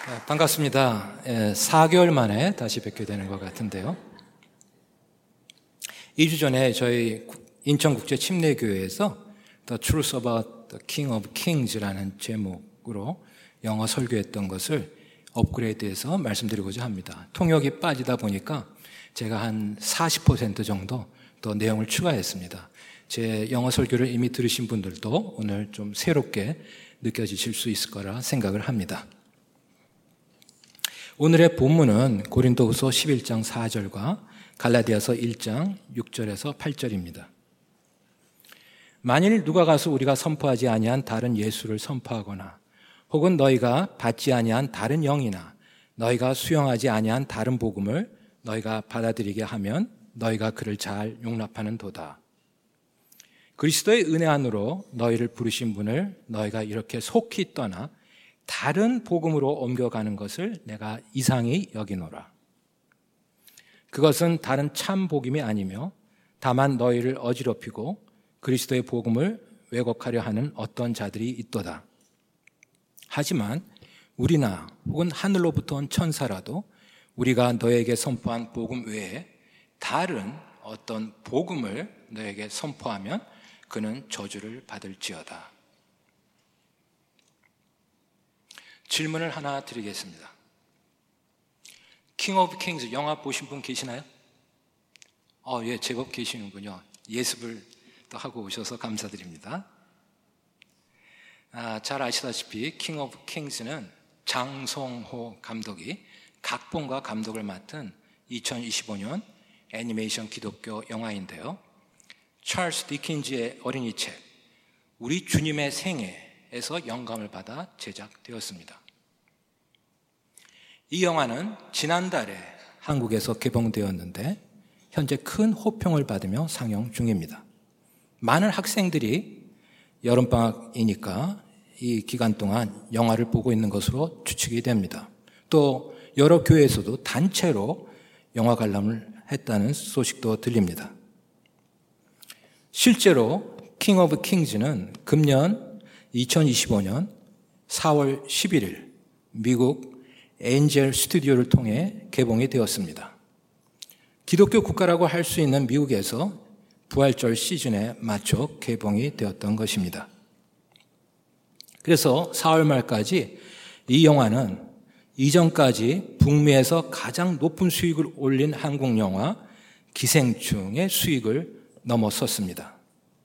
반갑습니다. 4개월 만에 다시 뵙게 되는 것 같은데요. 2주 전에 저희 인천국제침례교회에서 The Truth About the King of Kings라는 제목으로 영어 설교했던 것을 업그레이드해서 말씀드리고자 합니다. 통역이 빠지다 보니까 제가 한 40% 정도 더 내용을 추가했습니다. 제 영어 설교를 이미 들으신 분들도 오늘 좀 새롭게 느껴지실 수 있을 거라 생각을 합니다. 오늘의 본문은 고린도후서 11장 4절과 갈라디아서 1장 6절에서 8절입니다. 만일 누가 가서 우리가 선포하지 아니한 다른 예수를 선포하거나 혹은 너희가 받지 아니한 다른 영이나 너희가 수용하지 아니한 다른 복음을 너희가 받아들이게 하면 너희가 그를 잘 용납하는 도다. 그리스도의 은혜 안으로 너희를 부르신 분을 너희가 이렇게 속히 떠나 다른 복음으로 옮겨가는 것을 내가 이상히 여기노라. 그것은 다른 참 복음이 아니며 다만 너희를 어지럽히고 그리스도의 복음을 왜곡하려 하는 어떤 자들이 있도다. 하지만 우리나 혹은 하늘로부터 온 천사라도 우리가 너에게 선포한 복음 외에 다른 어떤 복음을 너에게 선포하면 그는 저주를 받을지어다. 질문을 하나 드리겠습니다. 킹 오브 킹스 영화 보신 분 계시나요? 예, 제법 계시는군요. 예습을 또 하고 오셔서 감사드립니다. 잘 아시다시피 킹 오브 킹스는 장성호 감독이 각본과 감독을 맡은 2025년 애니메이션 기독교 영화인데요. 찰스 디킨즈의 어린이 책 우리 주님의 생애에서 영감을 받아 제작되었습니다. 이 영화는 지난달에 한국에서 개봉되었는데 현재 큰 호평을 받으며 상영 중입니다. 많은 학생들이 여름방학이니까 이 기간 동안 영화를 보고 있는 것으로 추측이 됩니다. 또 여러 교회에서도 단체로 영화 관람을 했다는 소식도 들립니다. 실제로 킹 오브 킹즈는 금년 2025년 4월 11일 미국 엔젤 스튜디오를 통해 개봉이 되었습니다. 기독교 국가라고 할 수 있는 미국에서 부활절 시즌에 맞춰 개봉이 되었던 것입니다. 그래서 4월 말까지 이 영화는 이전까지 북미에서 가장 높은 수익을 올린 한국 영화 기생충의 수익을 넘어섰습니다.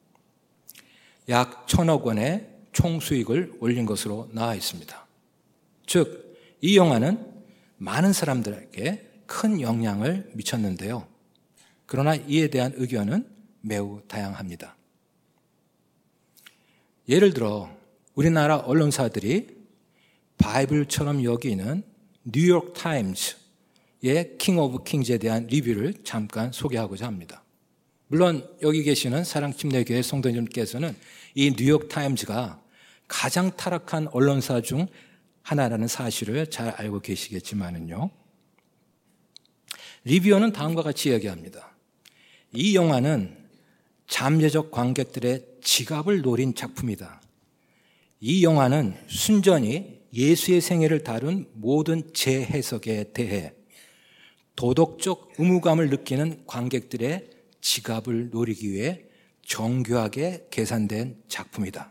약 1,000억 원의 총 수익을 올린 것으로 나와 있습니다. 즉, 이 영화는 많은 사람들에게 큰 영향을 미쳤는데요. 그러나 이에 대한 의견은 매우 다양합니다. 예를 들어 우리나라 언론사들이 바이블처럼 여기는 뉴욕 타임즈의 킹 오브 킹즈에 대한 리뷰를 잠깐 소개하고자 합니다. 물론 여기 계시는 사랑침례교회 성도님께서는 이 뉴욕 타임즈가 가장 타락한 언론사 중 하나라는 사실을 잘 알고 계시겠지만은요. 리뷰어는 다음과 같이 이야기합니다. 이 영화는 잠재적 관객들의 지갑을 노린 작품이다. 이 영화는 순전히 예수의 생애를 다룬 모든 재해석에 대해 도덕적 의무감을 느끼는 관객들의 지갑을 노리기 위해 정교하게 계산된 작품이다.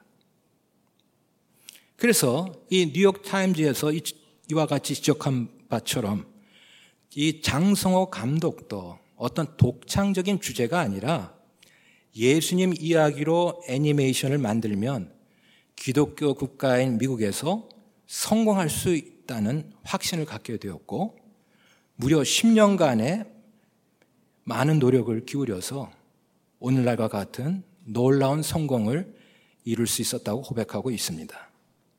그래서 이 뉴욕 타임즈에서 이와 같이 지적한 바처럼 이 장성호 감독도 어떤 독창적인 주제가 아니라 예수님 이야기로 애니메이션을 만들면 기독교 국가인 미국에서 성공할 수 있다는 확신을 갖게 되었고 무려 10년간의 많은 노력을 기울여서 오늘날과 같은 놀라운 성공을 이룰 수 있었다고 고백하고 있습니다.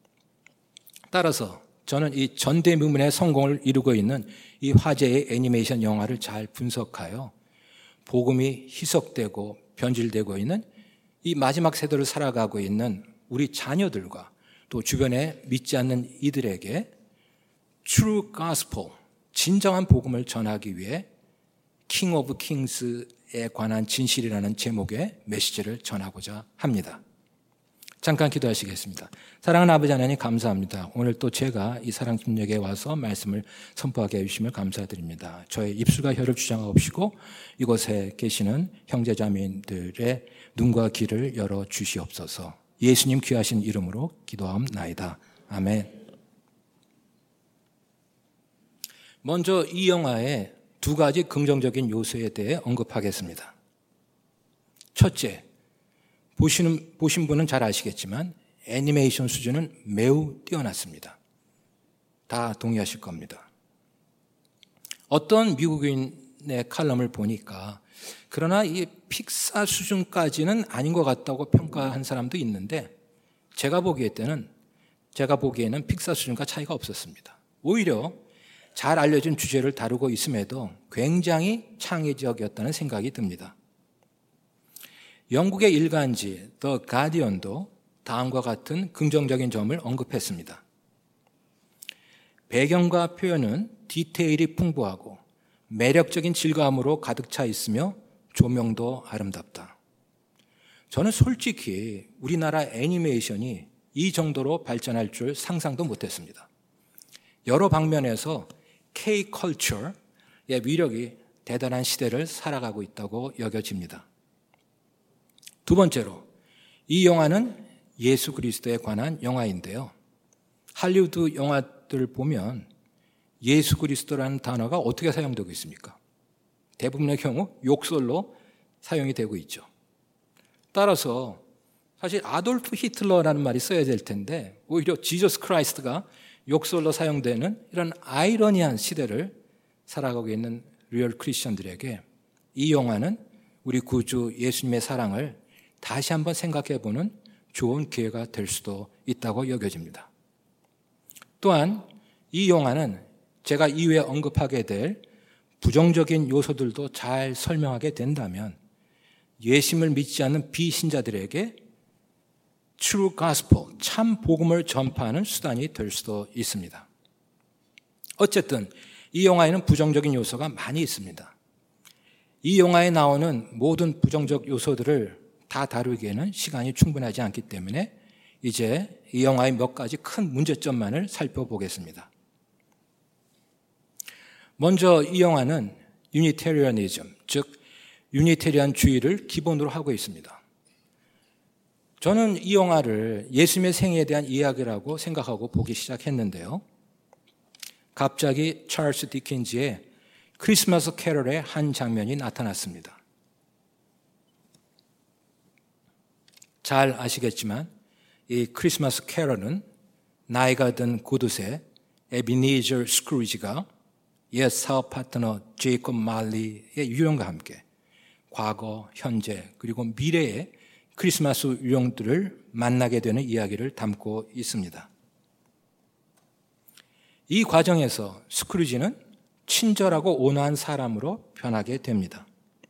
따라서 저는 이 전대미문의 성공을 이루고 있는 이 화제의 애니메이션 영화를 잘 분석하여 복음이 희석되고 변질되고 있는 이 마지막 세대를 살아가고 있는 우리 자녀들과 또 주변에 믿지 않는 이들에게 True Gospel, 진정한 복음을 전하기 위해 King of Kings에 관한 진실이라는 제목의 메시지를 전하고자 합니다. 잠깐 기도하시겠습니다. 사랑하는 아버지 하나님 감사합니다. 오늘 또 제가 이 사랑 집력에 와서 말씀을 선포하게 해주심을 감사드립니다. 저의 입술과 혀를 주장하옵시고 이곳에 계시는 형제자매들의 눈과 귀를 열어 주시옵소서. 예수님 귀하신 이름으로 기도하옵나이다. 아멘. 먼저 이 영화의 두 가지 긍정적인 요소에 대해 언급하겠습니다. 첫째, 보신 분은 잘 아시겠지만 애니메이션 수준은 매우 뛰어났습니다. 다 동의하실 겁니다. 어떤 미국인의 칼럼을 보니까 그러나 이 픽사 수준까지는 아닌 것 같다고 평가한 사람도 있는데 제가 보기에는 픽사 수준과 차이가 없었습니다. 오히려 잘 알려진 주제를 다루고 있음에도 굉장히 창의적이었다는 생각이 듭니다. 영국의 일간지 더 가디언도 다음과 같은 긍정적인 점을 언급했습니다. 배경과 표현은 디테일이 풍부하고 매력적인 질감으로 가득 차 있으며 조명도 아름답다. 저는 솔직히 우리나라 애니메이션이 이 정도로 발전할 줄 상상도 못했습니다. 여러 방면에서 K-컬처의 위력이 대단한 시대를 살아가고 있다고 여겨집니다. 두 번째로, 이 영화는 예수 그리스도에 관한 영화인데요. 할리우드 영화들 보면 예수 그리스도라는 단어가 어떻게 사용되고 있습니까? 대부분의 경우 욕설로 사용이 되고 있죠. 따라서 사실 아돌프 히틀러라는 말이 써야 될 텐데 오히려 지저스 크라이스트가 욕설로 사용되는 이런 아이러니한 시대를 살아가고 있는 리얼 크리스천들에게 이 영화는 우리 구주 예수님의 사랑을 다시 한번 생각해보는 좋은 기회가 될 수도 있다고 여겨집니다. 또한 이 영화는 제가 이후에 언급하게 될 부정적인 요소들도 잘 설명하게 된다면 예수님을 믿지 않는 비신자들에게 true gospel, 참 복음을 전파하는 수단이 될 수도 있습니다. 어쨌든 이 영화에는 부정적인 요소가 많이 있습니다. 이 영화에 나오는 모든 부정적 요소들을 다 다루기에는 시간이 충분하지 않기 때문에 이제 이 영화의 몇 가지 큰 문제점만을 살펴보겠습니다. 먼저 이 영화는 유니테리언이즘, 즉 유니테리안주의를 기본으로 하고 있습니다. 저는 이 영화를 예수님의 생애에 대한 이야기라고 생각하고 보기 시작했는데요. 갑자기 찰스 디킨즈의 크리스마스 캐럴의 한 장면이 나타났습니다. 잘 아시겠지만 이 크리스마스 캐럴은 나이가 든 고두세 에비니저 스크루지가 옛 사업 파트너 제이콥 말리의 유령과 함께 과거, 현재 그리고 미래의 크리스마스 유령들을 만나게 되는 이야기를 담고 있습니다. 이 과정에서 스크루지는 친절하고 온화한 사람으로 변하게 됩니다.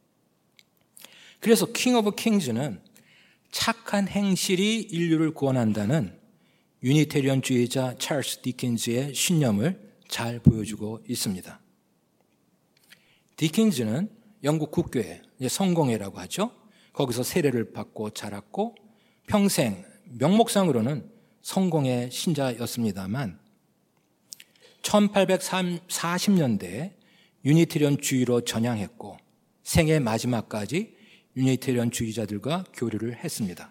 그래서 킹 오브 킹즈는 착한 행실이 인류를 구원한다는 유니테리언주의자 찰스 디킨즈의 신념을 잘 보여주고 있습니다. 디킨즈는 영국 국교회, 성공회라고 하죠. 거기서 세례를 받고 자랐고 평생 명목상으로는 성공의 신자였습니다만 1840년대에 유니테리언주의로 전향했고 생애 마지막까지 유니테리언주의자들과 교류를 했습니다.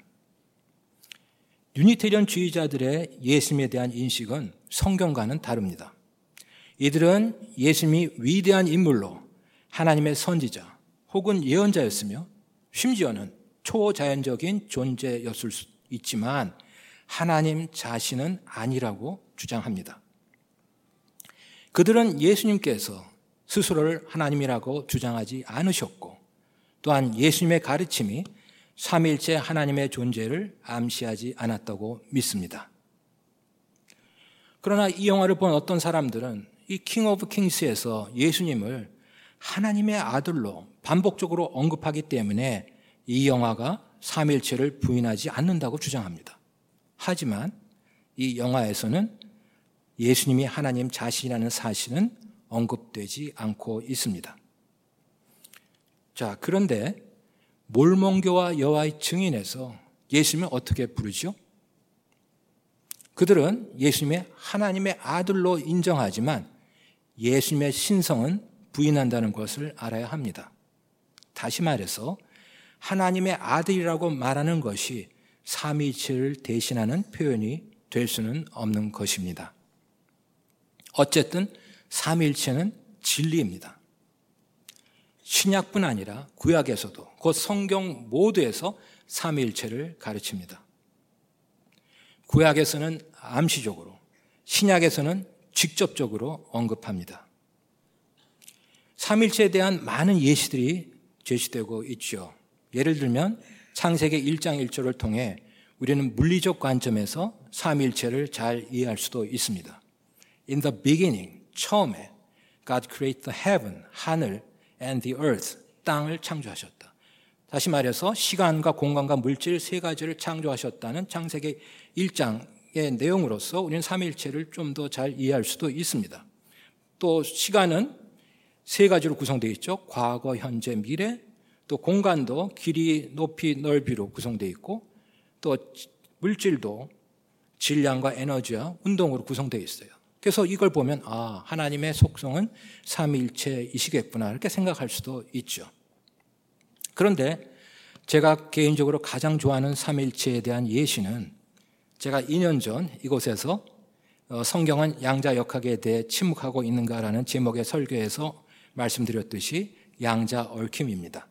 유니테리언주의자들의 예수님에 대한 인식은 성경과는 다릅니다. 이들은 예수님이 위대한 인물로 하나님의 선지자 혹은 예언자였으며 심지어는 초자연적인 존재였을 수 있지만 하나님 자신은 아니라고 주장합니다. 그들은 예수님께서 스스로를 하나님이라고 주장하지 않으셨고 또한 예수님의 가르침이 삼위일체 하나님의 존재를 암시하지 않았다고 믿습니다. 그러나 이 영화를 본 어떤 사람들은 이 킹 오브 킹스에서 예수님을 하나님의 아들로 반복적으로 언급하기 때문에 이 영화가 삼위일체를 부인하지 않는다고 주장합니다. 하지만 이 영화에서는 예수님이 하나님 자신이라는 사실은 언급되지 않고 있습니다. 자, 그런데 몰몬교와 여호와의 증인에서 예수님을 어떻게 부르죠? 그들은 예수님의 하나님의 아들로 인정하지만 예수님의 신성은 부인한다는 것을 알아야 합니다. 다시 말해서 하나님의 아들이라고 말하는 것이 삼위일체를 대신하는 표현이 될 수는 없는 것입니다. 어쨌든 삼위일체는 진리입니다. 신약뿐 아니라 구약에서도 곧 성경 모두에서 삼위일체를 가르칩니다. 구약에서는 암시적으로, 신약에서는 직접적으로 언급합니다. 삼위일체에 대한 많은 예시들이 제시되고 있죠. 예를 들면 창세기 1장 1절을 통해 우리는 물리적 관점에서 삼위일체를 잘 이해할 수도 있습니다. In the beginning, 처음에 God created the heaven, 하늘, and the earth, 땅을 창조하셨다. 다시 말해서 시간과 공간과 물질 세 가지를 창조하셨다는 창세기 1장의 내용으로서 우리는 삼위일체를 좀 더 잘 이해할 수도 있습니다. 또 시간은 세 가지로 구성되어 있죠. 과거, 현재, 미래. 또 공간도 길이, 높이, 넓이로 구성되어 있고 또 물질도 질량과 에너지와 운동으로 구성되어 있어요. 그래서 이걸 보면 하나님의 속성은 삼위일체이시겠구나 이렇게 생각할 수도 있죠. 그런데 제가 개인적으로 가장 좋아하는 삼위일체에 대한 예시는 제가 2년 전 이곳에서 성경은 양자역학에 대해 침묵하고 있는가라는 제목의 설교에서 말씀드렸듯이 양자 얽힘입니다.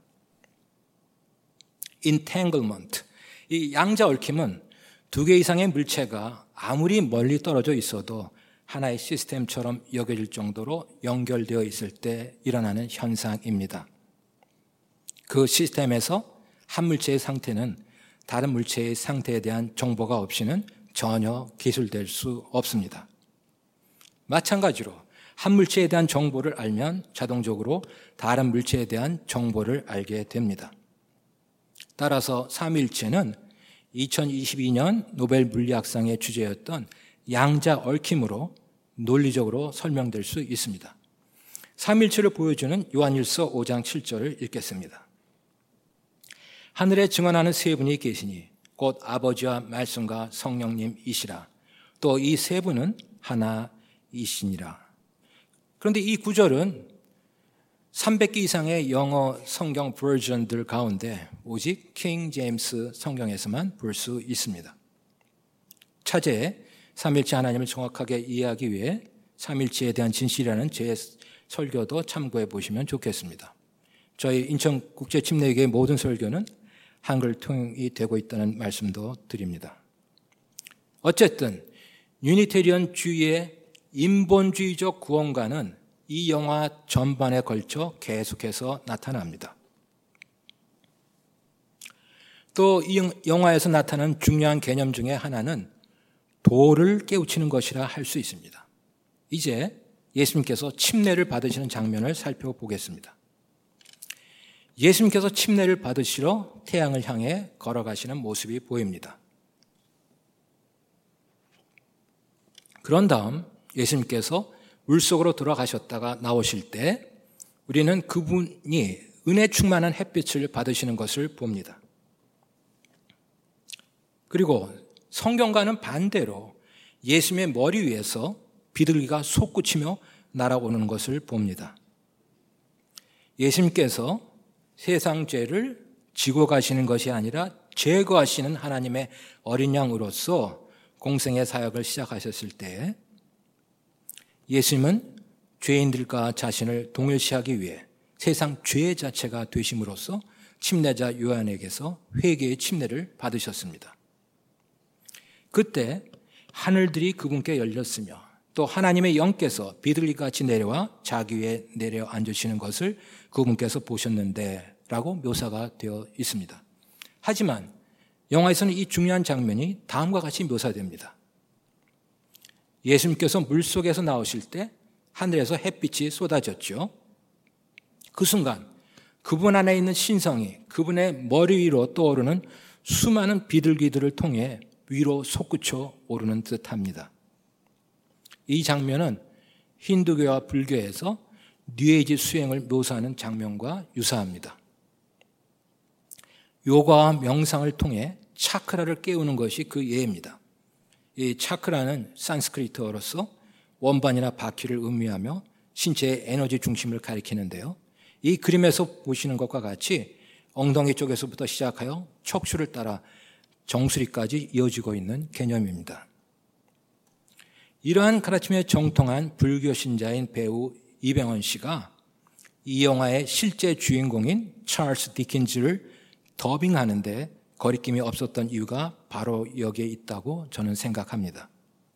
entanglement. 이 양자 얽힘은 두 개 이상의 물체가 아무리 멀리 떨어져 있어도 하나의 시스템처럼 여겨질 정도로 연결되어 있을 때 일어나는 현상입니다. 그 시스템에서 한 물체의 상태는 다른 물체의 상태에 대한 정보가 없이는 전혀 기술될 수 없습니다. 마찬가지로 한 물체에 대한 정보를 알면 자동적으로 다른 물체에 대한 정보를 알게 됩니다. 따라서 삼위일체는 2022년 노벨 물리학상의 주제였던 양자 얽힘으로 논리적으로 설명될 수 있습니다. 삼위일체를 보여주는 요한일서 5장 7절을 읽겠습니다. 하늘에 증언하는 세 분이 계시니 곧 아버지와 말씀과 성령님이시라. 또 이 세 분은 하나이시니라. 그런데 이 구절은 300개 이상의 영어 성경 버전들 가운데 오직 킹 제임스 성경에서만 볼 수 있습니다. 차제에 삼일체 하나님을 정확하게 이해하기 위해 삼일체에 대한 진실이라는 제 설교도 참고해 보시면 좋겠습니다. 저희 인천국제침례교회 모든 설교는 한글 통역이 되고 있다는 말씀도 드립니다. 어쨌든 유니테리언주의의 인본주의적 구원관은 이 영화 전반에 걸쳐 계속해서 나타납니다. 또 이 영화에서 나타나는 중요한 개념 중에 하나는 도를 깨우치는 것이라 할 수 있습니다. 이제 예수님께서 침례를 받으시는 장면을 살펴보겠습니다. 예수님께서 침례를 받으시러 태양을 향해 걸어가시는 모습이 보입니다. 그런 다음 예수님께서 물속으로 들어가셨다가 나오실 때 우리는 그분이 은혜 충만한 햇빛을 받으시는 것을 봅니다. 그리고 성경과는 반대로 예수님의 머리 위에서 비둘기가 솟구치며 날아오는 것을 봅니다. 예수님께서 세상 죄를 지고 가시는 것이 아니라 제거하시는 하나님의 어린 양으로서 공생의 사역을 시작하셨을 때 예수님은 죄인들과 자신을 동일시하기 위해 세상 죄 자체가 되심으로써 침례자 요한에게서 회개의 침례를 받으셨습니다. 그때 하늘들이 그분께 열렸으며 또 하나님의 영께서 비둘기같이 내려와 자기 위에 내려 앉으시는 것을 그분께서 보셨는데 라고 묘사가 되어 있습니다. 하지만 영화에서는 이 중요한 장면이 다음과 같이 묘사됩니다. 예수님께서 물속에서 나오실 때 하늘에서 햇빛이 쏟아졌죠. 그 순간 그분 안에 있는 신성이 그분의 머리 위로 떠오르는 수많은 비둘기들을 통해 위로 솟구쳐 오르는 듯합니다. 이 장면은 힌두교와 불교에서 뉴에이지 수행을 묘사하는 장면과 유사합니다. 요가와 명상을 통해 차크라를 깨우는 것이 그 예입니다. 이 차크라는 산스크리트어로서 원반이나 바퀴를 의미하며 신체의 에너지 중심을 가리키는데요. 이 그림에서 보시는 것과 같이 엉덩이 쪽에서부터 시작하여 척추를 따라 정수리까지 이어지고 있는 개념입니다. 이러한 가르침에 정통한 불교 신자인 배우 이병헌 씨가 이 영화의 실제 주인공인 찰스 디킨즈를 더빙하는데 거리낌이 없었던 이유가 바로 여기에 있다고 저는 생각합니다.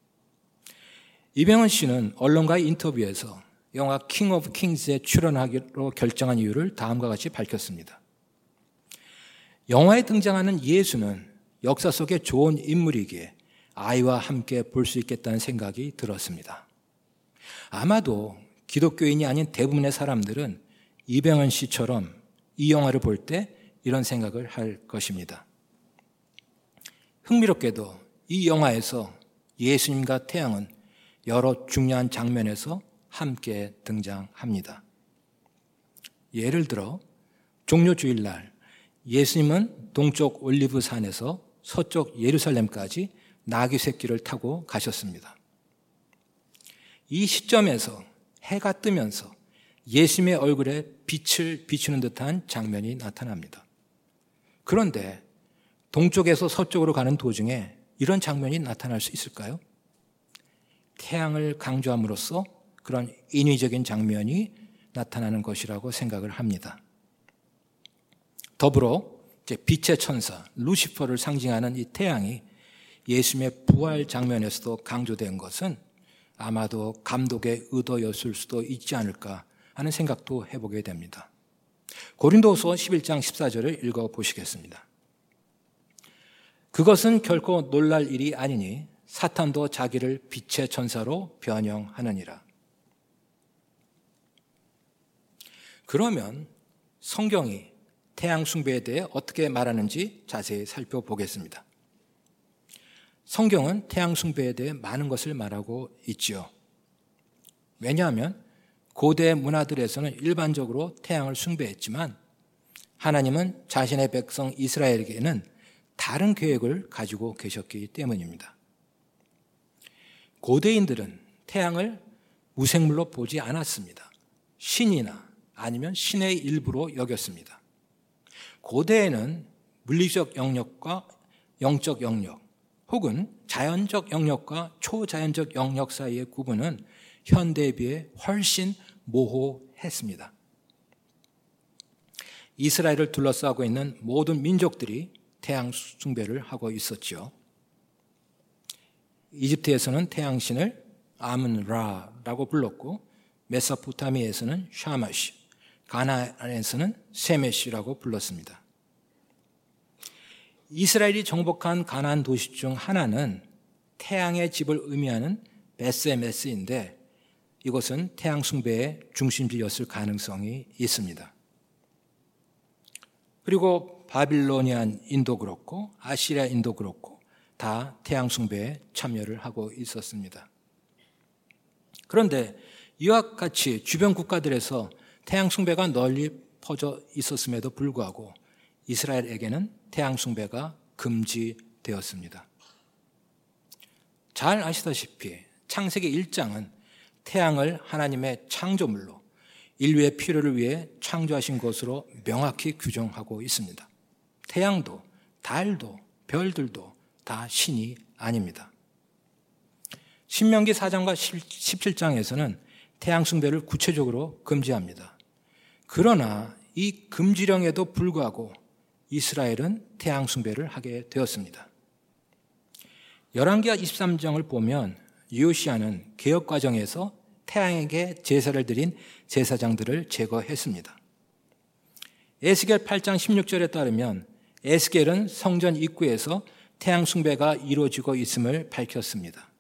이병헌 씨는 언론과의 인터뷰에서 영화 킹 오브 킹스에 출연하기로 결정한 이유를 다음과 같이 밝혔습니다. 영화에 등장하는 예수는 역사 속에 좋은 인물이기에 아이와 함께 볼 수 있겠다는 생각이 들었습니다. 아마도 기독교인이 아닌 대부분의 사람들은 이병헌 씨처럼 이 영화를 볼 때 이런 생각을 할 것입니다. 흥미롭게도 이 영화에서 예수님과 태양은 여러 중요한 장면에서 함께 등장합니다. 예를 들어 종료주일날 예수님은 동쪽 올리브산에서 서쪽 예루살렘까지 나귀 새끼를 타고 가셨습니다. 이 시점에서 해가 뜨면서 예수님의 얼굴에 빛을 비추는 듯한 장면이 나타납니다. 그런데 동쪽에서 서쪽으로 가는 도중에 이런 장면이 나타날 수 있을까요? 태양을 강조함으로써 그런 인위적인 장면이 나타나는 것이라고 생각을 합니다. 더불어 빛의 천사 루시퍼를 상징하는 이 태양이 예수님의 부활 장면에서도 강조된 것은 아마도 감독의 의도였을 수도 있지 않을까 하는 생각도 해보게 됩니다. 고린도후서 11장 14절을 읽어보시겠습니다. 그것은 결코 놀랄 일이 아니니 사탄도 자기를 빛의 천사로 변형하느니라. 그러면 성경이 태양 숭배에 대해 어떻게 말하는지 자세히 살펴보겠습니다. 성경은 태양 숭배에 대해 많은 것을 말하고 있지요. 왜냐하면 고대 문화들에서는 일반적으로 태양을 숭배했지만 하나님은 자신의 백성 이스라엘에게는 다른 계획을 가지고 계셨기 때문입니다. 고대인들은 태양을 무생물로 보지 않았습니다. 신이나 아니면 신의 일부로 여겼습니다. 고대에는 물리적 영역과 영적 영역 혹은 자연적 영역과 초자연적 영역 사이의 구분은 현대에 비해 훨씬 모호했습니다. 이스라엘을 둘러싸고 있는 모든 민족들이 태양 숭배를 하고 있었죠. 이집트에서는 태양신을 아문라라고 불렀고 메소포타미아에서는 샤마시, 가나안에서는 세메시라고 불렀습니다. 이스라엘이 정복한 가나안 도시 중 하나는 태양의 집을 의미하는 베스메스인데 이것은 태양 숭배의 중심지였을 가능성이 있습니다. 그리고 바빌로니안인도 그렇고 아시리아인도 그렇고 다 태양 숭배에 참여를 하고 있었습니다. 그런데 이와 같이 주변 국가들에서 태양 숭배가 널리 퍼져 있었음에도 불구하고 이스라엘에게는 태양 숭배가 금지되었습니다. 잘 아시다시피 창세기 1장은 태양을 하나님의 창조물로 인류의 필요를 위해 창조하신 것으로 명확히 규정하고 있습니다. 태양도 달도 별들도 다 신이 아닙니다. 신명기 4장과 17장에서는 태양 숭배를 구체적으로 금지합니다. 그러나 이 금지령에도 불구하고 이스라엘은 태양 숭배를 하게 되었습니다. 열왕기하 23장을 보면 요시야는 개혁 과정에서 태양에게 제사를 드린 제사장들을 제거했습니다. 에스겔 8장 16절에 따르면 에스겔은 성전 입구에서 태양 숭배가 이루어지고 있음을 밝혔습니다.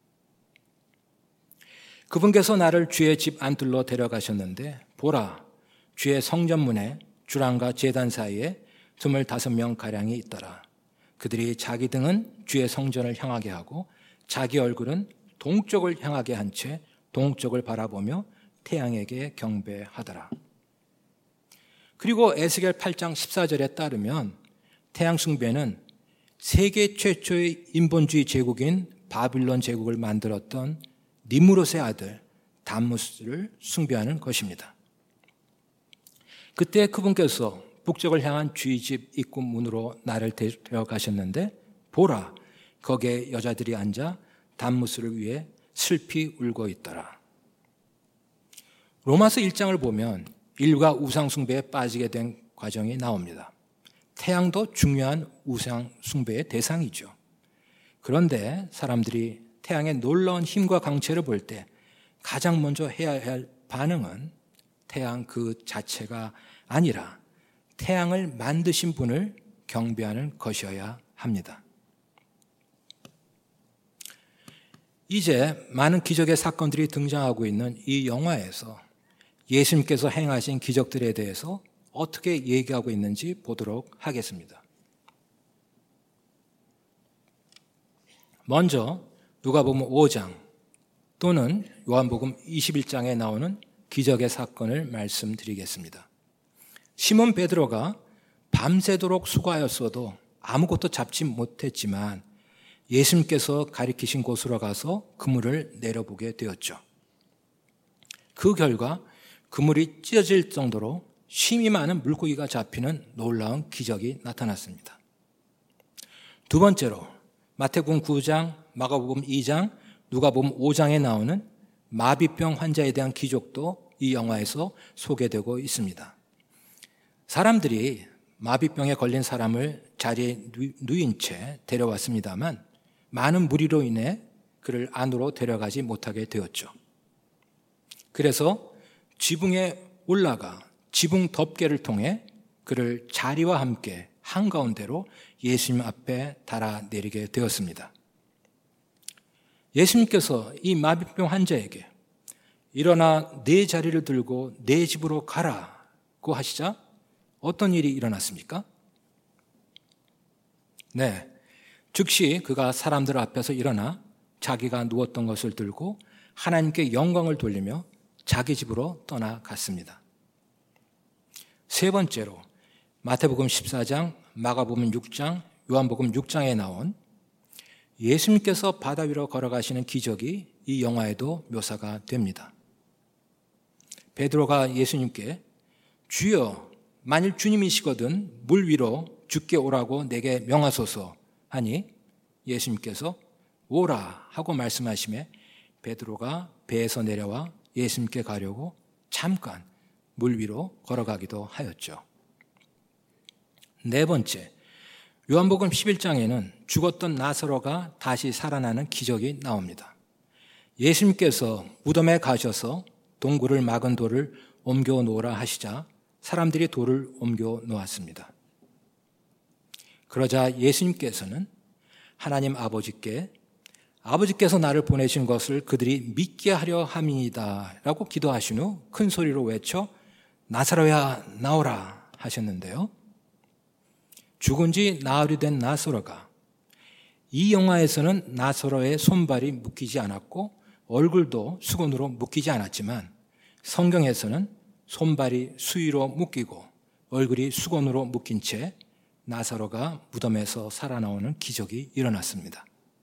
그분께서 나를 주의 집 안뜰로 데려가셨는데 보라, 주의 성전문에 주랑과 제단 사이에 25명가량이 있더라. 그들이 자기 등은 주의 성전을 향하게 하고 자기 얼굴은 동쪽을 향하게 한 채 동쪽을 바라보며 태양에게 경배하더라. 그리고 에스겔 8장 14절에 따르면 태양 숭배는 세계 최초의 인본주의 제국인 바빌론 제국을 만들었던 니므롯의 아들 담무스를 숭배하는 것입니다. 그때 그분께서 북쪽을 향한 쥐집 입구 문으로 나를 데려가셨는데 보라, 거기에 여자들이 앉아 담무스를 위해 슬피 울고 있더라. 로마서 1장을 보면 인류가 우상 숭배에 빠지게 된 과정이 나옵니다. 태양도 중요한 우상 숭배의 대상이죠. 그런데 사람들이 태양의 놀라운 힘과 강체를 볼 때 가장 먼저 해야 할 반응은 태양 그 자체가 아니라 태양을 만드신 분을 경배하는 것이어야 합니다. 이제 많은 기적의 사건들이 등장하고 있는 이 영화에서 예수님께서 행하신 기적들에 대해서 어떻게 얘기하고 있는지 보도록 하겠습니다. 먼저 누가복음 5장 또는 요한복음 21장에 나오는 기적의 사건을 말씀드리겠습니다. 시몬 베드로가 밤새도록 수고하였어도 아무것도 잡지 못했지만 예수님께서 가리키신 곳으로 가서 그물을 내려보게 되었죠. 그 결과 그물이 찢어질 정도로 심이 많은 물고기가 잡히는 놀라운 기적이 나타났습니다. 두 번째로 마태복음 9장, 마가복음 2장, 누가복음 5장에 나오는 마비병 환자에 대한 기적도 이 영화에서 소개되고 있습니다. 사람들이 마비병에 걸린 사람을 자리에 누인 채 데려왔습니다만 많은 무리로 인해 그를 안으로 데려가지 못하게 되었죠. 그래서 지붕에 올라가 지붕 덮개를 통해 그를 자리와 함께 한가운데로 예수님 앞에 달아내리게 되었습니다. 예수님께서 이 마비병 환자에게 일어나 내 자리를 들고 내 집으로 가라고 하시자 어떤 일이 일어났습니까? 네, 즉시 그가 사람들 앞에서 일어나 자기가 누웠던 것을 들고 하나님께 영광을 돌리며 자기 집으로 떠나갔습니다. 세 번째로 마태복음 14장, 마가복음 6장, 요한복음 6장에 나온 예수님께서 바다 위로 걸어가시는 기적이 이 영화에도 묘사가 됩니다. 베드로가 예수님께 주여, 만일 주님이시거든 물 위로 죽게 오라고 내게 명하소서 하니 예수님께서 오라 하고 말씀하시매 베드로가 배에서 내려와 예수님께 가려고 잠깐 물 위로 걸어가기도 하였죠. 네 번째, 요한복음 11장에는 죽었던 나사로가 다시 살아나는 기적이 나옵니다. 예수님께서 무덤에 가셔서 동굴을 막은 돌을 옮겨 놓으라 하시자 사람들이 돌을 옮겨 놓았습니다. 그러자 예수님께서는 하나님 아버지께서 나를 보내신 것을 그들이 믿게 하려 함이니이다 라고 기도하신 후 큰 소리로 외쳐 나사로야 나오라 하셨는데요. 죽은 지 나흘이 된 나사로가 이 영화에서는 나사로의 손발이 묶이지 않았고 얼굴도 수건으로 묶이지 않았지만 성경에서는 손발이 수의로 묶이고 얼굴이 수건으로 묶인 채 나사로가 무덤에서 살아나오는 기적이 일어났습니다.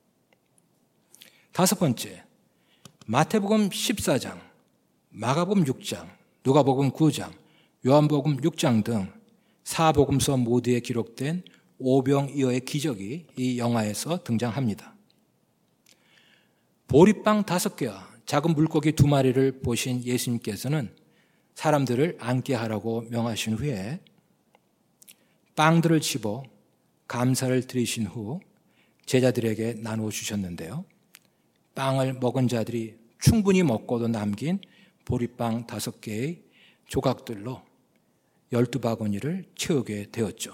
다섯 번째, 마태복음 14장, 마가복음 6장, 누가복음 9장, 요한복음 6장 등 사복음서 모두에 기록된 오병이어의 기적이 이 영화에서 등장합니다. 보리빵 5개와 작은 물고기 2마리를 보신 예수님께서는 사람들을 앉게 하라고 명하신 후에 빵들을 집어 감사를 드리신 후 제자들에게 나누어 주셨는데요. 빵을 먹은 자들이 충분히 먹고도 남긴 보리빵 5개의 조각들로 12바구니를 채우게 되었죠.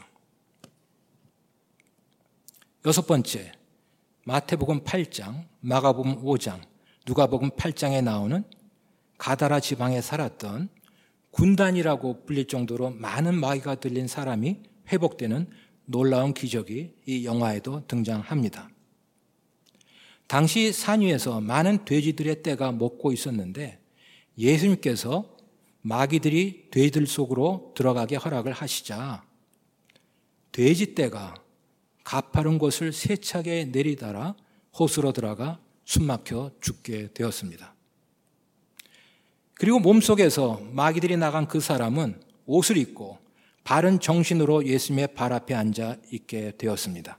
여섯 번째, 마태복음 8장, 마가복음 5장, 누가복음 8장에 나오는 가다라 지방에 살았던 군단이라고 불릴 정도로 많은 마귀가 들린 사람이 회복되는 놀라운 기적이 이 영화에도 등장합니다. 당시 산 위에서 많은 돼지들의 떼가 먹고 있었는데 예수님께서 마귀들이 돼지들 속으로 들어가게 허락을 하시자 돼지 떼가 가파른 곳을 세차게 내리달아 호수로 들어가 숨막혀 죽게 되었습니다. 그리고 몸속에서 마귀들이 나간 그 사람은 옷을 입고 바른 정신으로 예수님의 발 앞에 앉아 있게 되었습니다.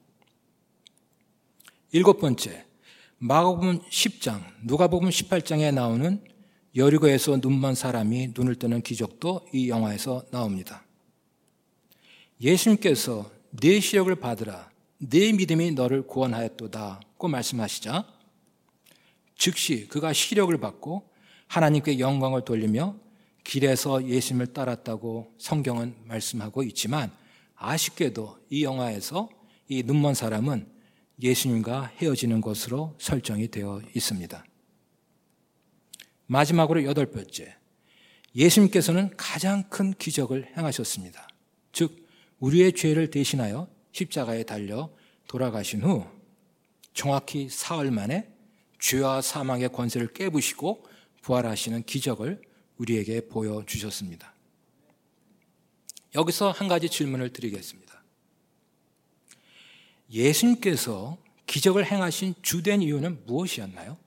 7번째, 마가복음 10장, 누가복음 18장에 나오는 여리고에서 눈먼 사람이 눈을 뜨는 기적도 이 영화에서 나옵니다. 예수님께서 네 시력을 받으라, 네 믿음이 너를 구원하였도다고 말씀하시자 즉시 그가 시력을 받고 하나님께 영광을 돌리며 길에서 예수님을 따랐다고 성경은 말씀하고 있지만 아쉽게도 이 영화에서 이 눈먼 사람은 예수님과 헤어지는 것으로 설정이 되어 있습니다. 마지막으로 8번째, 예수님께서는 가장 큰 기적을 행하셨습니다. 즉 우리의 죄를 대신하여 십자가에 달려 돌아가신 후 정확히 사흘 만에 죄와 사망의 권세를 깨부시고 부활하시는 기적을 우리에게 보여주셨습니다. 여기서 한 가지 질문을 드리겠습니다. 예수님께서 기적을 행하신 주된 이유는 무엇이었나요?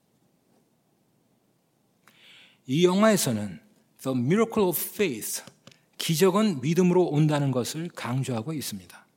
이 영화에서는 The Miracle of Faith, 기적은 믿음으로 온다는 것을 강조하고 있습니다.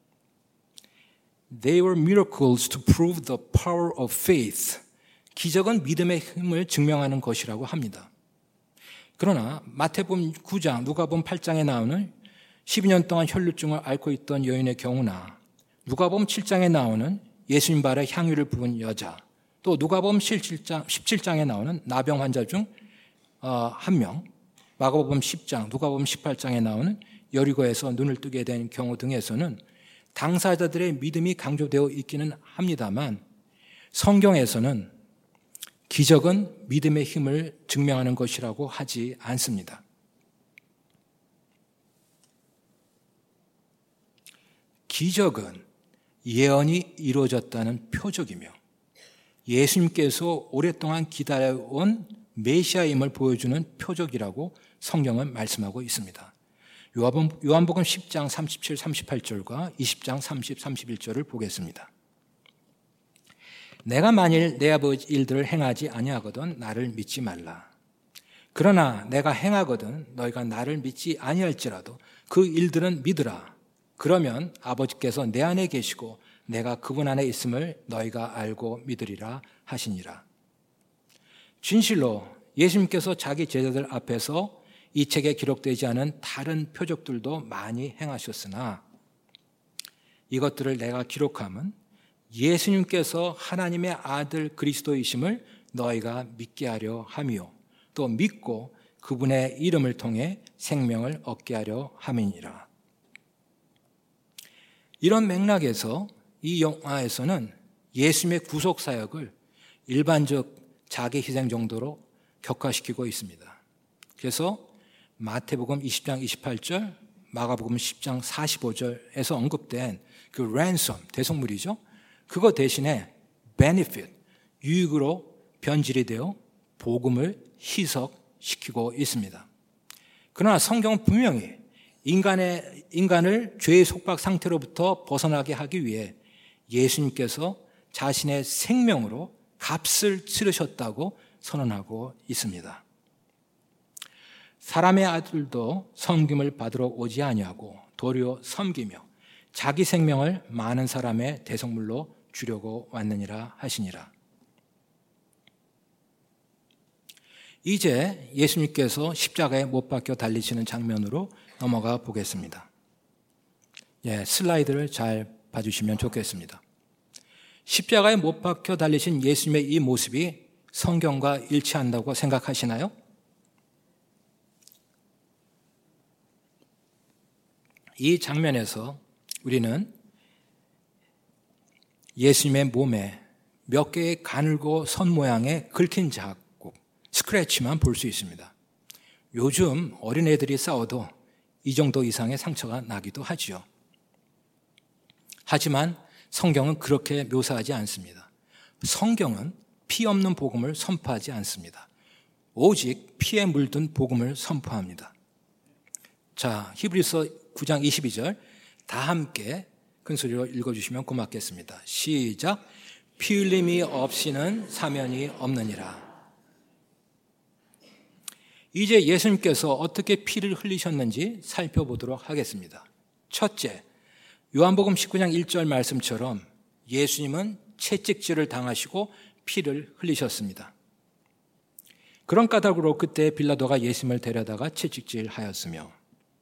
They were miracles to prove the power of faith. 기적은 믿음의 힘을 증명하는 것이라고 합니다. 그러나 마태복음 9장, 누가복음 8장에 나오는 12년 동안 혈루증을 앓고 있던 여인의 경우나 누가복음 7장에 나오는 예수님 발에 향유를 부은 여자, 또 누가복음 17장에 나오는 나병 환자 중 한 명, 마가복음 10장, 누가복음 18장에 나오는 여리고에서 눈을 뜨게 된 경우 등에서는 당사자들의 믿음이 강조되어 있기는 합니다만 성경에서는 기적은 믿음의 힘을 증명하는 것이라고 하지 않습니다. 기적은 예언이 이루어졌다는 표적이며 예수님께서 오랫동안 기다려온 메시아임을 보여주는 표적이라고 성경은 말씀하고 있습니다. 요한복음 10장 37, 38절과 20장 30, 31절을 보겠습니다. 내가 만일 내 아버지 일들을 행하지 아니하거든 나를 믿지 말라. 그러나 내가 행하거든 너희가 나를 믿지 아니할지라도 그 일들은 믿으라. 그러면 아버지께서 내 안에 계시고 내가 그분 안에 있음을 너희가 알고 믿으리라 하시니라. 진실로 예수님께서 자기 제자들 앞에서 이 책에 기록되지 않은 다른 표적들도 많이 행하셨으나 이것들을 내가 기록함은 예수님께서 하나님의 아들 그리스도이심을 너희가 믿게 하려 함이요 또 믿고 그분의 이름을 통해 생명을 얻게 하려 함이니라. 이런 맥락에서 이 영화에서는 예수님의 구속 사역을 일반적 자기 희생 정도로 격화시키고 있습니다. 그래서 마태복음 20장 28절, 마가복음 10장 45절에서 언급된 그 ransom, 대속물이죠. 그거 대신에 benefit, 유익으로 변질이 되어 복음을 희석시키고 있습니다. 그러나 성경은 분명히 인간을 죄의 속박 상태로부터 벗어나게 하기 위해 예수님께서 자신의 생명으로 값을 치르셨다고 선언하고 있습니다. 사람의 아들도 섬김을 받으러 오지 아니하고 도리어 섬기며 자기 생명을 많은 사람의 대속물로 주려고 왔느니라 하시니라. 이제 예수님께서 십자가에 못 박혀 달리시는 장면으로 넘어가 보겠습니다. 슬라이드를 잘 봐주시면 좋겠습니다. 십자가에 못 박혀 달리신 예수님의 이 모습이 성경과 일치한다고 생각하시나요? 이 장면에서 우리는 예수님의 몸에 몇 개의 가늘고 선 모양의 긁힌 자국, 스크래치만 볼 수 있습니다. 요즘 어린애들이 싸워도 이 정도 이상의 상처가 나기도 하지요. 하지만 성경은 그렇게 묘사하지 않습니다. 성경은 피 없는 복음을 선포하지 않습니다. 오직 피에 물든 복음을 선포합니다. 자, 히브리서 9장 22절 다 함께 큰 소리로 읽어주시면 고맙겠습니다. 시작. 피 흘림이 없이는 사면이 없느니라. 이제 예수님께서 어떻게 피를 흘리셨는지 살펴보도록 하겠습니다. 첫째, 요한복음 19장 1절 말씀처럼 예수님은 채찍질을 당하시고 피를 흘리셨습니다. 그런 까닭으로 그때 빌라도가 예수님을 데려다가 채찍질하였으며,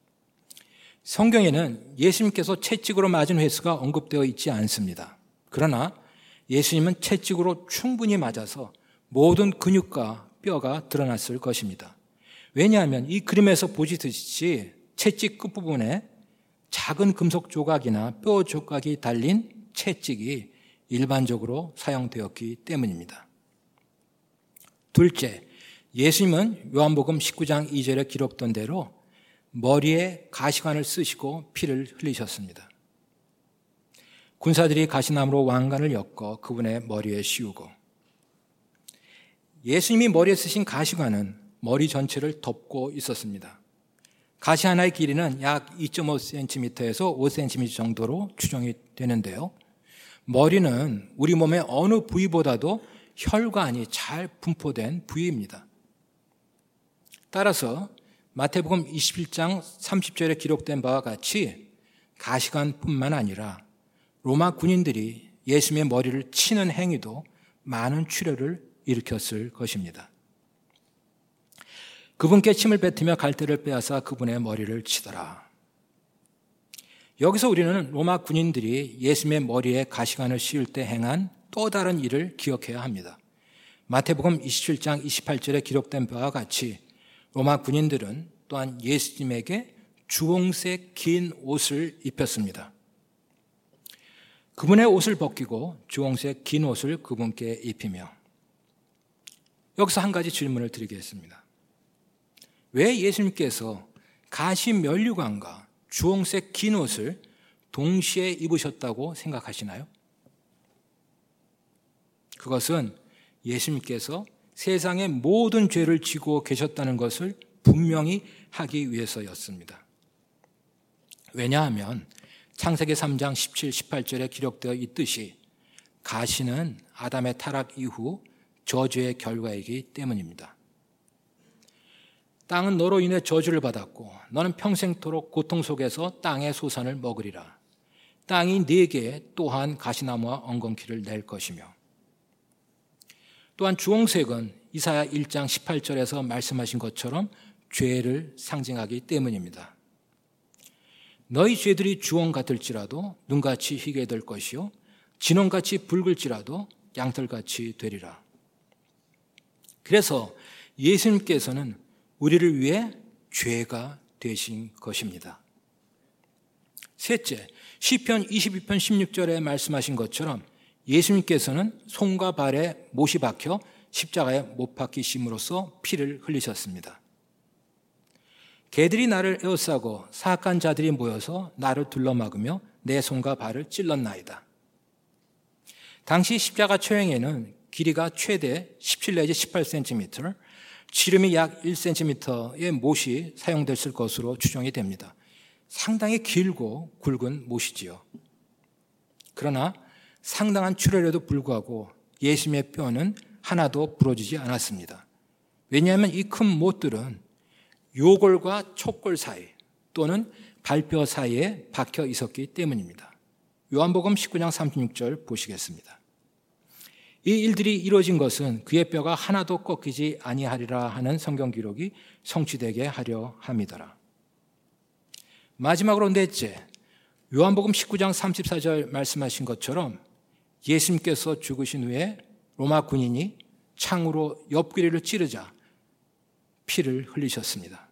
성경에는 예수님께서 채찍으로 맞은 횟수가 언급되어 있지 않습니다. 그러나 예수님은 채찍으로 충분히 맞아서 모든 근육과 뼈가 드러났을 것입니다. 왜냐하면 이 그림에서 보시듯이 채찍 끝부분에 작은 금속 조각이나 뼈 조각이 달린 채찍이 일반적으로 사용되었기 때문입니다. 둘째, 예수님은 요한복음 19장 2절에 기록된 대로 머리에 가시관을 쓰시고 피를 흘리셨습니다. 군사들이 가시나무로 왕관을 엮어 그분의 머리에 씌우고, 예수님이 머리에 쓰신 가시관은 머리 전체를 덮고 있었습니다. 가시 하나의 길이는 약 2.5cm에서 5cm 정도로 추정이 되는데요. 머리는 우리 몸의 어느 부위보다도 혈관이 잘 분포된 부위입니다. 따라서 마태복음 21장 30절에 기록된 바와 같이 가시관뿐만 아니라 로마 군인들이 예수님의 머리를 치는 행위도 많은 출혈을 일으켰을 것입니다. 그분께 침을 뱉으며 갈대를 빼앗아 그분의 머리를 치더라. 여기서 우리는 로마 군인들이 예수님의 머리에 가시관을 씌울 때 행한 또 다른 일을 기억해야 합니다. 마태복음 27장 28절에 기록된 바와 같이 로마 군인들은 또한 예수님에게 주홍색 긴 옷을 입혔습니다. 그분의 옷을 벗기고 주홍색 긴 옷을 그분께 입히며, 여기서 한 가지 질문을 드리겠습니다. 왜 예수님께서 가시 면류관과 주홍색 긴 옷을 동시에 입으셨다고 생각하시나요? 그것은 예수님께서 세상의 모든 죄를 지고 계셨다는 것을 분명히 하기 위해서였습니다. 왜냐하면 창세기 3장 17, 18절에 기록되어 있듯이 가시는 아담의 타락 이후 저주의 결과이기 때문입니다. 땅은 너로 인해 저주를 받았고 너는 평생토록 고통 속에서 땅의 소산을 먹으리라. 땅이 네게 또한 가시나무와 엉겅퀴를 낼 것이며, 또한 주홍색은 이사야 1장 18절에서 말씀하신 것처럼 죄를 상징하기 때문입니다. 너희 죄들이 주홍 같을지라도 눈같이 희게 될 것이요 진홍같이 붉을지라도 양털같이 되리라. 그래서 예수님께서는 우리를 위해 죄가 되신 것입니다. 셋째, 시편 22편 16절에 말씀하신 것처럼 예수님께서는 손과 발에 못이 박혀 십자가에 못 박히심으로써 피를 흘리셨습니다. 개들이 나를 에워싸고 사악한 자들이 모여서 나를 둘러막으며 내 손과 발을 찔렀나이다. 당시 십자가 처형에는 길이가 최대 17 내지 18cm, 지름이 약 1cm의 못이 사용됐을 것으로 추정이 됩니다. 상당히 길고 굵은 못이지요. 그러나 상당한 출혈에도 불구하고 예수님의 뼈는 하나도 부러지지 않았습니다. 왜냐하면 이 큰 못들은 요골과 촉골 사이 또는 발뼈 사이에 박혀 있었기 때문입니다. 요한복음 19장 36절 보시겠습니다. 이 일들이 이루어진 것은 그의 뼈가 하나도 꺾이지 아니하리라 하는 성경 기록이 성취되게 하려 함이더라. 마지막으로 넷째, 요한복음 19장 34절 말씀하신 것처럼 예수님께서 죽으신 후에 로마 군인이 창으로 옆구리를 찌르자 피를 흘리셨습니다.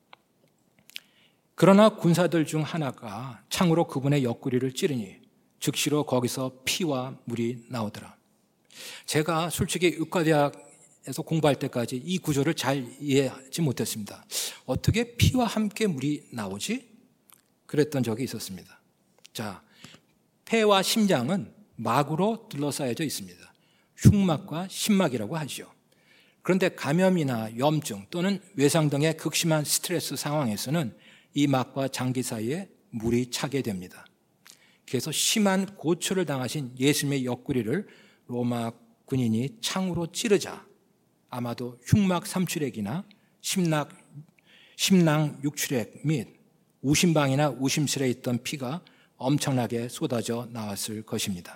그러나 군사들 중 하나가 창으로 그분의 옆구리를 찌르니 즉시로 거기서 피와 물이 나오더라. 제가 솔직히 의과대학에서 공부할 때까지 이 구조를 잘 이해하지 못했습니다. 어떻게 피와 함께 물이 나오지? 그랬던 적이 있었습니다. 자, 폐와 심장은 막으로 둘러싸여져 있습니다. 흉막과 심막이라고 하죠. 그런데 감염이나 염증 또는 외상 등의 극심한 스트레스 상황에서는 이 막과 장기 사이에 물이 차게 됩니다. 그래서 심한 고초를 당하신 예수님의 옆구리를 로마 군인이 창으로 찌르자 아마도 흉막 삼출액이나 심낭 육출액 및 우심방이나 우심실에 있던 피가 엄청나게 쏟아져 나왔을 것입니다.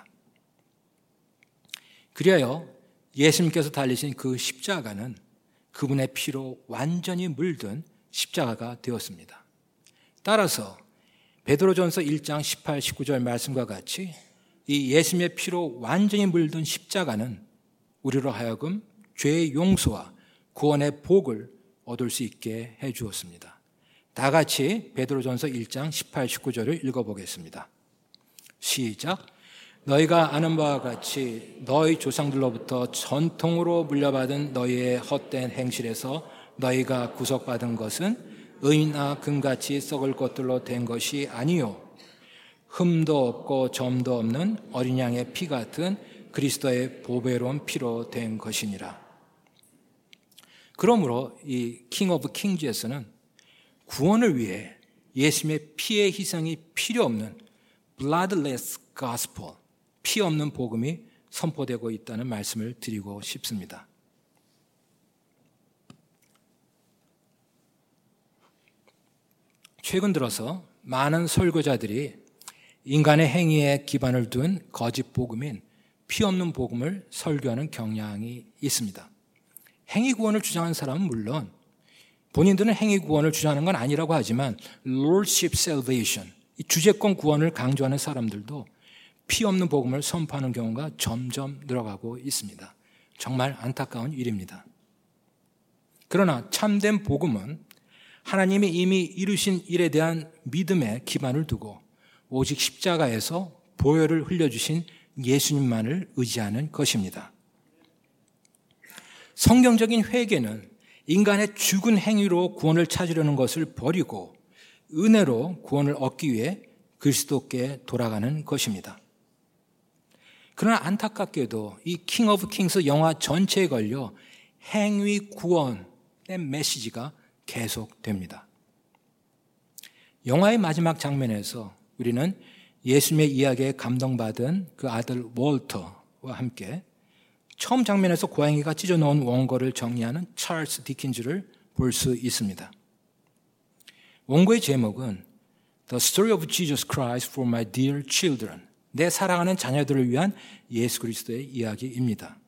그리하여 예수님께서 달리신 그 십자가는 그분의 피로 완전히 물든 십자가가 되었습니다. 따라서 베드로전서 1장 18, 19절 말씀과 같이 이 예수님의 피로 완전히 물든 십자가는 우리로 하여금 죄의 용서와 구원의 복을 얻을 수 있게 해 주었습니다. 다 같이 베드로전서 1장 18, 19절을 읽어보겠습니다. 시작. 너희가 아는 바와 같이 너희 조상들로부터 전통으로 물려받은 너희의 헛된 행실에서 너희가 구속받은 것은 은이나 금같이 썩을 것들로 된 것이 아니요 흠도 없고 점도 없는 어린 양의 피 같은 그리스도의 보배로운 피로 된 것이니라. 그러므로 이 킹 오브 킹즈에서는 구원을 위해 예수님의 피의 희생이 필요 없는 bloodless gospel, 피 없는 복음이 선포되고 있다는 말씀을 드리고 싶습니다. 최근 들어서 많은 설교자들이 인간의 행위에 기반을 둔 거짓 복음인 피 없는 복음을 설교하는 경향이 있습니다. 행위 구원을 주장하는 사람은 물론 본인들은 행위 구원을 주장하는 건 아니라고 하지만 Lordship Salvation, 이 주제권 구원을 강조하는 사람들도 피 없는 복음을 선포하는 경우가 점점 늘어가고 있습니다. 정말 안타까운 일입니다. 그러나 참된 복음은 하나님이 이미 이루신 일에 대한 믿음에 기반을 두고 오직 십자가에서 보혈을 흘려주신 예수님만을 의지하는 것입니다. 성경적인 회개는 인간의 죽은 행위로 구원을 찾으려는 것을 버리고 은혜로 구원을 얻기 위해 그리스도께 돌아가는 것입니다. 그러나 안타깝게도 이 킹 오브 킹스 영화 전체에 걸려 행위 구원의 메시지가 계속됩니다. 영화의 마지막 장면에서 우리는 예수님의 이야기에 감동받은 그 아들 월터와 함께 처음 장면에서 고양이가 찢어놓은 원고를 정리하는 찰스 디킨즈를 볼 수 있습니다. 원고의 제목은 The Story of Jesus Christ for My Dear Children, 내 사랑하는 자녀들을 위한 예수 그리스도의 이야기입니다.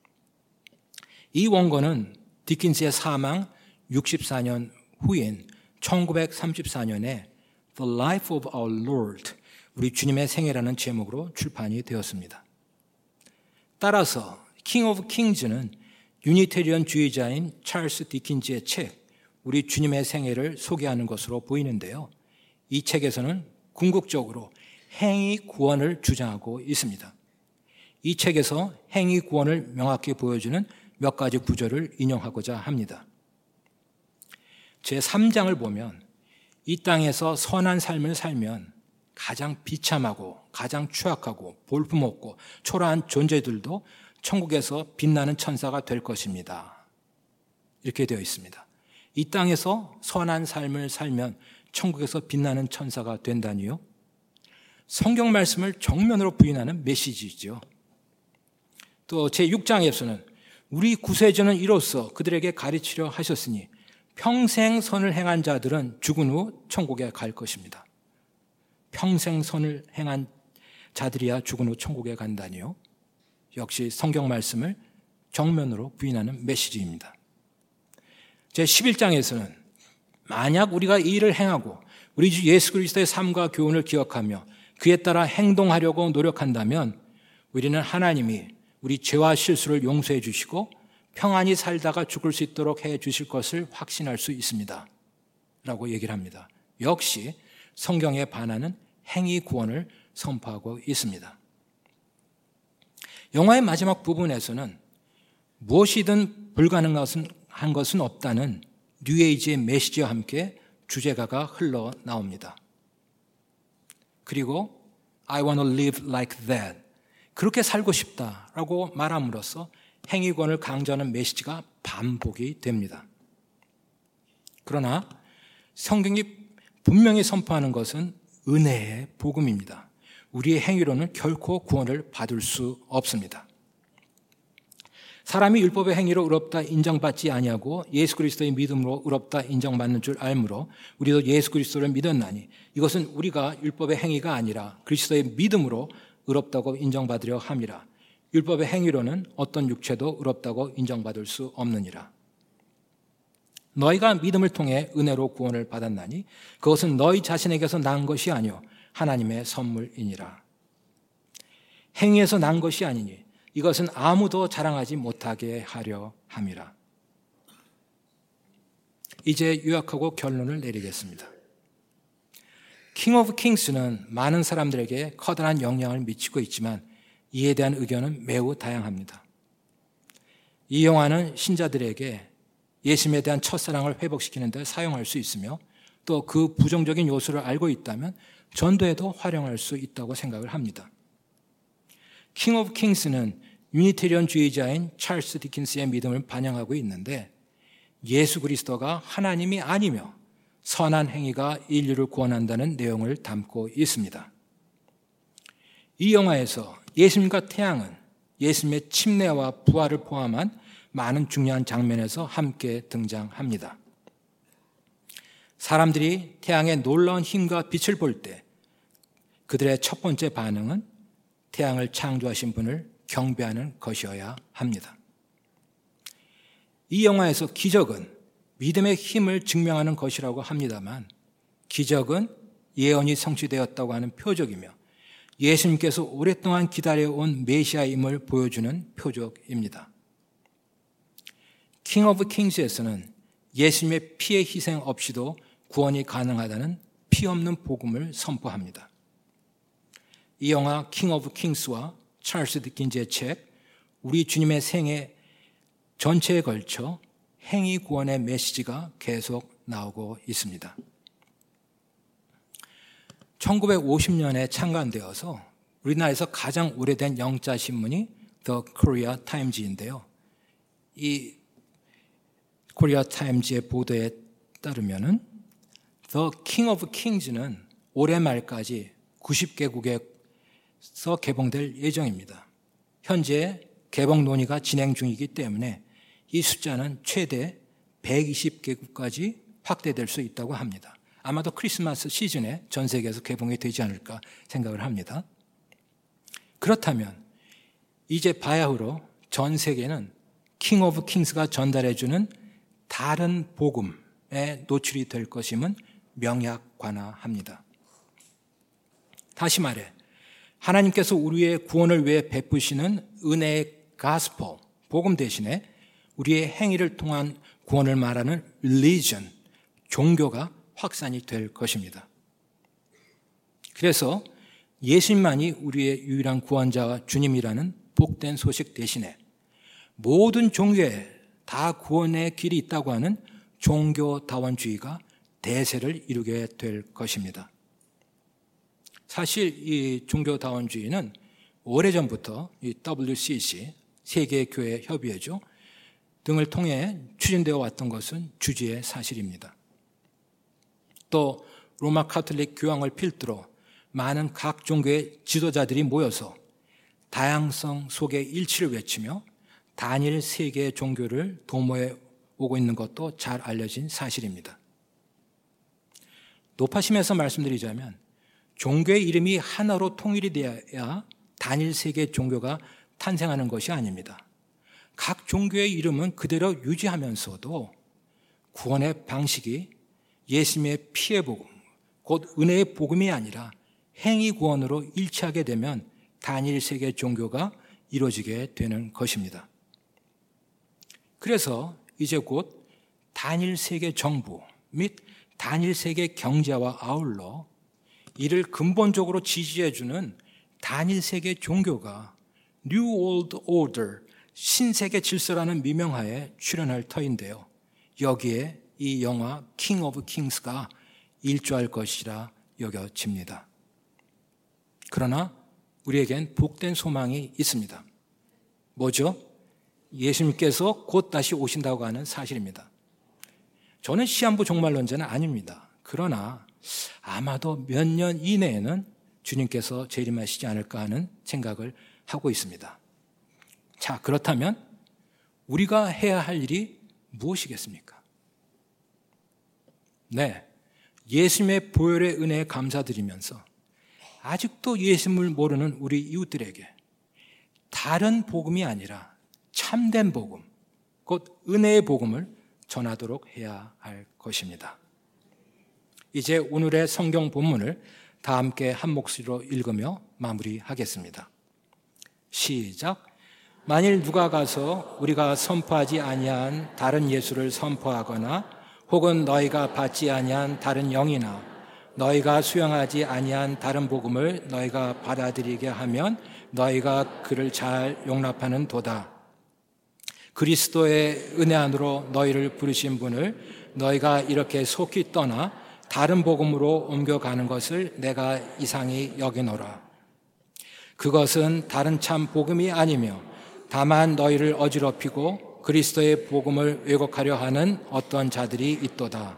이 원고는 디킨즈의 사망 64년 후인 1934년에 The Life of Our Lord, 우리 주님의 생애라는 제목으로 출판이 되었습니다. 따라서 킹 오브 킹즈는 유니테리언 주의자인 찰스 디킨즈의 책 우리 주님의 생애를 소개하는 것으로 보이는데요. 이 책에서는 궁극적으로 행위 구원을 주장하고 있습니다. 이 책에서 행위 구원을 명확히 보여주는 몇 가지 구절을 인용하고자 합니다. 제3장을 보면 이 땅에서 선한 삶을 살면 가장 비참하고 가장 추악하고 볼품없고 초라한 존재들도 천국에서 빛나는 천사가 될 것입니다. 이렇게 되어 있습니다. 이 땅에서 선한 삶을 살면 천국에서 빛나는 천사가 된다니요? 성경 말씀을 정면으로 부인하는 메시지죠. 또 제6장에서는 우리 구세주는 이로써 그들에게 가르치려 하셨으니 평생 선을 행한 자들은 죽은 후 천국에 갈 것입니다. 평생 선을 행한 자들이야 죽은 후 천국에 간다니요? 역시 성경 말씀을 정면으로 부인하는 메시지입니다. 제11장에서는 만약 우리가 이 일을 행하고 우리 주 예수 그리스도의 삶과 교훈을 기억하며 그에 따라 행동하려고 노력한다면 우리는 하나님이 우리 죄와 실수를 용서해 주시고 평안히 살다가 죽을 수 있도록 해 주실 것을 확신할 수 있습니다. 라고 얘기를 합니다. 역시 성경에 반하는 행위 구원을 선포하고 있습니다. 영화의 마지막 부분에서는 무엇이든 불가능한 것은 없다는 뉴에이지의 메시지와 함께 주제가가 흘러나옵니다. 그리고 I want to live like that, 그렇게 살고 싶다라고 말함으로써 행위권을 강조하는 메시지가 반복이 됩니다. 그러나 성경이 분명히 선포하는 것은 은혜의 복음입니다. 우리의 행위로는 결코 구원을 받을 수 없습니다. 사람이 율법의 행위로 의롭다 인정받지 아니하고 예수 그리스도의 믿음으로 의롭다 인정받는 줄 알므로 우리도 예수 그리스도를 믿었나니 이것은 우리가 율법의 행위가 아니라 그리스도의 믿음으로 의롭다고 인정받으려 함이라. 율법의 행위로는 어떤 육체도 의롭다고 인정받을 수 없느니라. 너희가 믿음을 통해 은혜로 구원을 받았나니 그것은 너희 자신에게서 난 것이 아니요 하나님의 선물이니라. 행위에서 난 것이 아니니 이것은 아무도 자랑하지 못하게 하려 함이라. 이제 요약하고 결론을 내리겠습니다. 킹 오브 킹스는 많은 사람들에게 커다란 영향을 미치고 있지만 이에 대한 의견은 매우 다양합니다. 이 영화는 신자들에게 예수님에 대한 첫사랑을 회복시키는 데 사용할 수 있으며 또 그 부정적인 요소를 알고 있다면 전도에도 활용할 수 있다고 생각을 합니다. 킹 오브 킹스는 유니테리언주의자인 찰스 디킨스의 믿음을 반영하고 있는데 예수 그리스도가 하나님이 아니며 선한 행위가 인류를 구원한다는 내용을 담고 있습니다. 이 영화에서 예수님과 태양은 예수님의 침례와 부활을 포함한 많은 중요한 장면에서 함께 등장합니다. 사람들이 태양의 놀라운 힘과 빛을 볼 때 그들의 첫 번째 반응은 태양을 창조하신 분을 경배하는 것이어야 합니다. 이 영화에서 기적은 믿음의 힘을 증명하는 것이라고 합니다만 기적은 예언이 성취되었다고 하는 표적이며 예수님께서 오랫동안 기다려온 메시아임을 보여주는 표적입니다. 킹 오브 킹스에서는 예수님의 피의 희생 없이도 구원이 가능하다는 피 없는 복음을 선포합니다. 이 영화 킹 오브 킹스와 찰스 디킨즈의 책 우리 주님의 생애 전체에 걸쳐 행위 구원의 메시지가 계속 나오고 있습니다. 1950년에 창간되어서 우리나라에서 가장 오래된 영자 신문이 The Korea Times인데요. 이 코리아 타임즈의 보도에 따르면은 The King of Kings는 올해 말까지 90개국에서 개봉될 예정입니다. 현재 개봉 논의가 진행 중이기 때문에 이 숫자는 최대 120개국까지 확대될 수 있다고 합니다. 아마도 크리스마스 시즌에 전 세계에서 개봉이 되지 않을까 생각을 합니다. 그렇다면 이제 바야흐로 전 세계는 킹 오브 킹스가 전달해주는 다른 복음에 노출이 될 것임은 명약관화합니다. 다시 말해 하나님께서 우리의 구원을 위해 베푸시는 은혜의 가스펠, 복음 대신에 우리의 행위를 통한 구원을 말하는 religion, 종교가 확산이 될 것입니다. 그래서 예수님만이 우리의 유일한 구원자와 주님이라는 복된 소식 대신에 모든 종교에 다 구원의 길이 있다고 하는 종교다원주의가 대세를 이루게 될 것입니다. 사실 이 종교다원주의는 오래전부터 이 WCC, 세계교회협의회죠, 등을 통해 추진되어 왔던 것은 주지의 사실입니다. 또 로마 카톨릭 교황을 필두로 많은 각 종교의 지도자들이 모여서 다양성 속의 일치를 외치며 단일 세계의 종교를 도모해 오고 있는 것도 잘 알려진 사실입니다. 높아심에서 말씀드리자면 종교의 이름이 하나로 통일이 되어야 단일 세계 종교가 탄생하는 것이 아닙니다. 각 종교의 이름은 그대로 유지하면서도 구원의 방식이 예수님의 피의 복음, 곧 은혜의 복음이 아니라 행위 구원으로 일치하게 되면 단일 세계 종교가 이루어지게 되는 것입니다. 그래서 이제 곧 단일 세계 정부 및 단일 세계 경제와 아울러 이를 근본적으로 지지해주는 단일 세계 종교가 New World Order, 신세계 질서라는 미명하에 출연할 터인데요. 여기에 이 영화 King of Kings가 일조할 것이라 여겨집니다. 그러나 우리에겐 복된 소망이 있습니다. 뭐죠? 예수님께서 곧 다시 오신다고 하는 사실입니다. 저는 시한부 종말론자는 아닙니다. 그러나 아마도 몇 년 이내에는 주님께서 재림하시지 않을까 하는 생각을 하고 있습니다. 자, 그렇다면 우리가 해야 할 일이 무엇이겠습니까? 네, 예수님의 보혈의 은혜에 감사드리면서 아직도 예수님을 모르는 우리 이웃들에게 다른 복음이 아니라 참된 복음, 곧 은혜의 복음을 전하도록 해야 할 것입니다. 이제 오늘의 성경 본문을 다 함께 한 목소리로 읽으며 마무리하겠습니다. 시작. 만일 누가 가서 우리가 선포하지 아니한 다른 예수를 선포하거나 혹은 너희가 받지 아니한 다른 영이나 너희가 수용하지 아니한 다른 복음을 너희가 받아들이게 하면 너희가 그를 잘 용납하는 도다. 그리스도의 은혜 안으로 너희를 부르신 분을 너희가 이렇게 속히 떠나 다른 복음으로 옮겨가는 것을 내가 이상히 여기노라. 그것은 다른 참 복음이 아니며 다만 너희를 어지럽히고 그리스도의 복음을 왜곡하려 하는 어떤 자들이 있도다.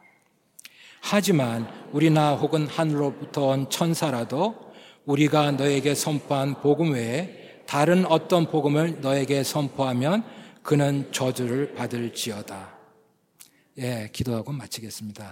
하지만 우리나 혹은 하늘로부터 온 천사라도 우리가 너에게 선포한 복음 외에 다른 어떤 복음을 너에게 선포하면 그는 저주를 받을지어다. 예, 기도하고 마치겠습니다.